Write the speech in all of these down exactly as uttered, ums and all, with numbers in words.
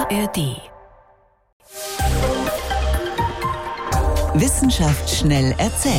A R D. Wissenschaft schnell erzählt.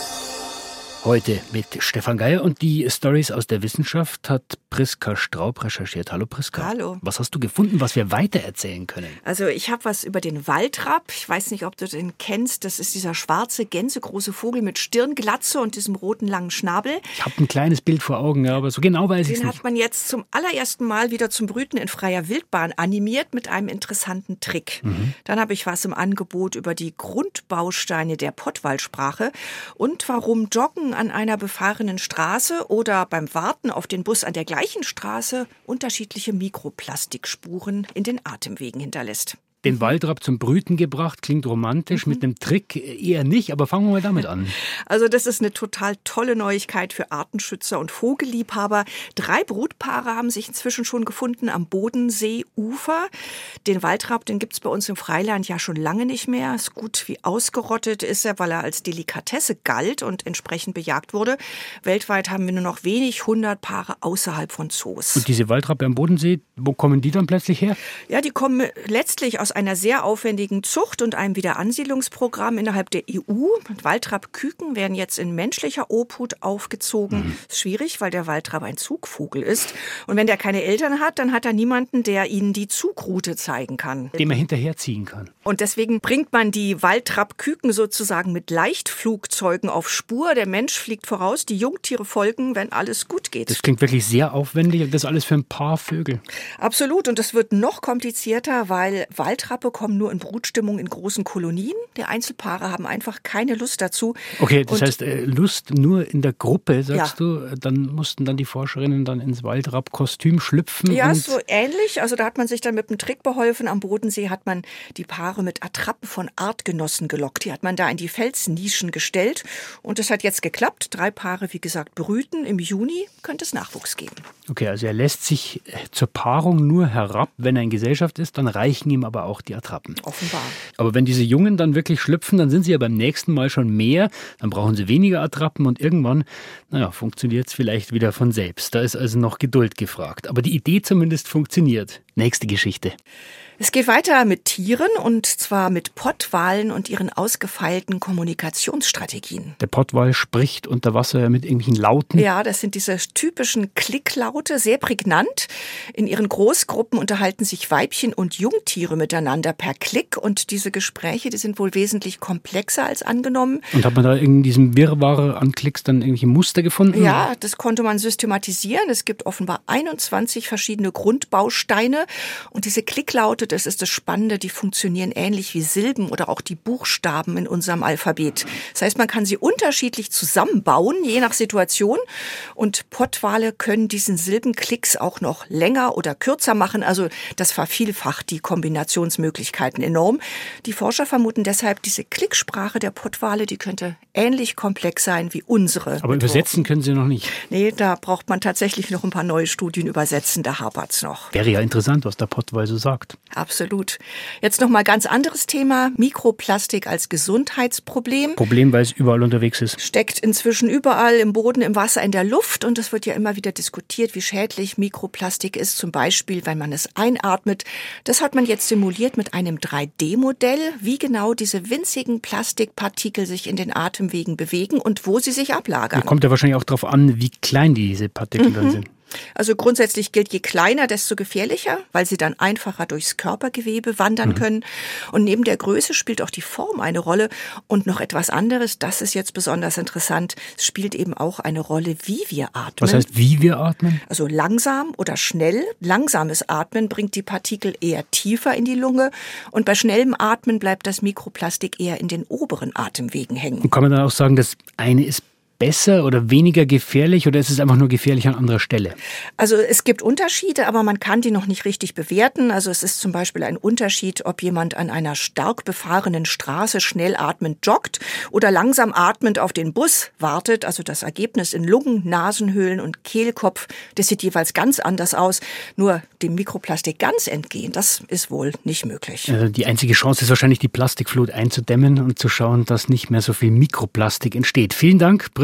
Heute mit Stefan Geier und die Stories aus der Wissenschaft hat Priska Straub recherchiert. Hallo Priska. Hallo. Was hast du gefunden, was wir weitererzählen können? Also ich habe was über den Waldrapp. Ich weiß nicht, ob du den kennst. Das ist dieser schwarze, gänsegroße Vogel mit Stirnglatze und diesem roten langen Schnabel. Ich habe ein kleines Bild vor Augen, aber so genau weiß ich es nicht. Den hat man jetzt zum allerersten Mal wieder zum Brüten in freier Wildbahn animiert mit einem interessanten Trick. Mhm. Dann habe ich was im Angebot über die Grundbausteine der Pottwalsprache und warum Joggen an einer befahrenen Straße oder beim Warten auf den Bus an der gleichen Straße unterschiedliche Mikroplastikspuren in den Atemwegen hinterlässt. Den Waldrapp zum Brüten gebracht, klingt romantisch, mhm. mit einem Trick eher nicht, aber fangen wir mal damit an. Also das ist eine total tolle Neuigkeit für Artenschützer und Vogelliebhaber. Drei Brutpaare haben sich inzwischen schon gefunden am Bodenseeufer. Den Waldrapp, den gibt es bei uns im Freiland ja schon lange nicht mehr. Ist gut wie ausgerottet ist er, weil er als Delikatesse galt und entsprechend bejagt wurde. Weltweit haben wir nur noch wenig hundert Paare außerhalb von Zoos. Und diese Waldrappe am Bodensee, wo kommen die dann plötzlich her? Ja, die kommen letztlich aus einer sehr aufwendigen Zucht und einem Wiederansiedlungsprogramm innerhalb der E U. Waldrapp-Küken werden jetzt in menschlicher Obhut aufgezogen. Mhm. Ist schwierig, weil der Waldrapp ein Zugvogel ist. Und wenn der keine Eltern hat, dann hat er niemanden, der ihnen die Zugroute zeigen kann. Dem er hinterherziehen kann. Und deswegen bringt man die Waldrapp-Küken sozusagen mit Leichtflugzeugen auf Spur. Der Mensch fliegt voraus, die Jungtiere folgen, wenn alles gut geht. Das klingt wirklich sehr aufwendig und das alles für ein paar Vögel. Absolut. Und das wird noch komplizierter, weil Waldrapp Waldrappe kommen nur in Brutstimmung in großen Kolonien. Die Einzelpaare haben einfach keine Lust dazu. Okay, das und heißt Lust nur in der Gruppe, sagst ja. du? Dann mussten dann die Forscherinnen dann ins Waldrapp-Kostüm schlüpfen? Ja, und so ähnlich. Also da hat man sich dann mit einem Trick beholfen. Am Bodensee hat man die Paare mit Attrappen von Artgenossen gelockt. Die hat man da in die Felsnischen gestellt. Und das hat jetzt geklappt. Drei Paare, wie gesagt, brüten. Im Juni könnte es Nachwuchs geben. Okay, also er lässt sich zur Paarung nur herab, wenn er in Gesellschaft ist. Dann reichen ihm aber auch die Attrappen. Offenbar. Aber wenn diese Jungen dann wirklich schlüpfen, dann sind sie ja beim nächsten Mal schon mehr. Dann brauchen sie weniger Attrappen und irgendwann, naja, funktioniert es vielleicht wieder von selbst. Da ist also noch Geduld gefragt. Aber die Idee zumindest funktioniert. Nächste Geschichte. Es geht weiter mit Tieren und zwar mit Pottwalen und ihren ausgefeilten Kommunikationsstrategien. Der Pottwal spricht unter Wasser mit irgendwelchen Lauten. Ja, das sind diese typischen Klicklaute, sehr prägnant. In ihren Großgruppen unterhalten sich Weibchen und Jungtiere miteinander per Klick und diese Gespräche, die sind wohl wesentlich komplexer als angenommen. Und hat man da in diesem Wirrwarr an Klicks dann irgendwelche Muster gefunden? Ja, das konnte man systematisieren. Es gibt offenbar einundzwanzig verschiedene Grundbausteine und diese Klicklaute, das ist das Spannende, die funktionieren ähnlich wie Silben oder auch die Buchstaben in unserem Alphabet. Das heißt, man kann sie unterschiedlich zusammenbauen, je nach Situation. Und Pottwale können diesen Silbenklicks auch noch länger oder kürzer machen. Also das vervielfacht die Kombinationsmöglichkeiten enorm. Die Forscher vermuten deshalb, diese Klicksprache der Pottwale, die könnte ähnlich komplex sein wie unsere. Aber Methoden. Übersetzen können sie noch nicht. Nee, da braucht man tatsächlich noch ein paar neue Studien übersetzen. Da hapert's noch. Wäre ja interessant, was der Pottwal so sagt. Absolut. Jetzt noch mal ganz anderes Thema. Mikroplastik als Gesundheitsproblem. Problem, weil es überall unterwegs ist. Steckt inzwischen überall im Boden, im Wasser, in der Luft. Und es wird ja immer wieder diskutiert, wie schädlich Mikroplastik ist. Zum Beispiel, wenn man es einatmet. Das hat man jetzt simuliert mit einem drei D Modell, wie genau diese winzigen Plastikpartikel sich in den Atemwegen bewegen und wo sie sich ablagern. Da kommt ja wahrscheinlich auch darauf an, wie klein diese Partikel mhm. dann sind. Also grundsätzlich gilt, je kleiner, desto gefährlicher, weil sie dann einfacher durchs Körpergewebe wandern mhm. können. Und neben der Größe spielt auch die Form eine Rolle. Und noch etwas anderes, das ist jetzt besonders interessant, es spielt eben auch eine Rolle, wie wir atmen. Was heißt, wie wir atmen? Also langsam oder schnell. Langsames Atmen bringt die Partikel eher tiefer in die Lunge. Und bei schnellem Atmen bleibt das Mikroplastik eher in den oberen Atemwegen hängen. Und kann man dann auch sagen, das eine ist besser oder weniger gefährlich oder ist es einfach nur gefährlich an anderer Stelle? Also es gibt Unterschiede, aber man kann die noch nicht richtig bewerten. Also es ist zum Beispiel ein Unterschied, ob jemand an einer stark befahrenen Straße schnell atmend joggt oder langsam atmend auf den Bus wartet. Also das Ergebnis in Lungen, Nasenhöhlen und Kehlkopf, das sieht jeweils ganz anders aus. Nur dem Mikroplastik ganz entgehen, das ist wohl nicht möglich. Also die einzige Chance ist wahrscheinlich, die Plastikflut einzudämmen und zu schauen, dass nicht mehr so viel Mikroplastik entsteht. Vielen Dank, Priska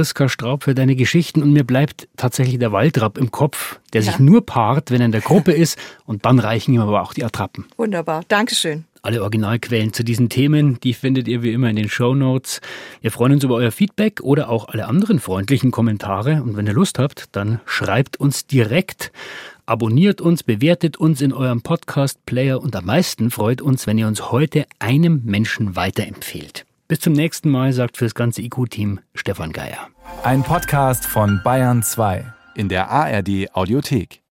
Oskar Straub, für deine Geschichten. Und mir bleibt tatsächlich der Waldrapp im Kopf, der ja. sich nur paart, wenn er in der Gruppe ist. Und dann reichen ihm aber auch die Attrappen. Wunderbar, Dankeschön. Alle Originalquellen zu diesen Themen, die findet ihr wie immer in den Shownotes. Wir freuen uns über euer Feedback oder auch alle anderen freundlichen Kommentare. Und wenn ihr Lust habt, dann schreibt uns direkt. Abonniert uns, bewertet uns in eurem Podcast-Player und am meisten freut uns, wenn ihr uns heute einem Menschen weiterempfehlt. Bis zum nächsten Mal, sagt fürs ganze I Q-Team Stefan Geier. Ein Podcast von Bayern zwei in der A R D Audiothek.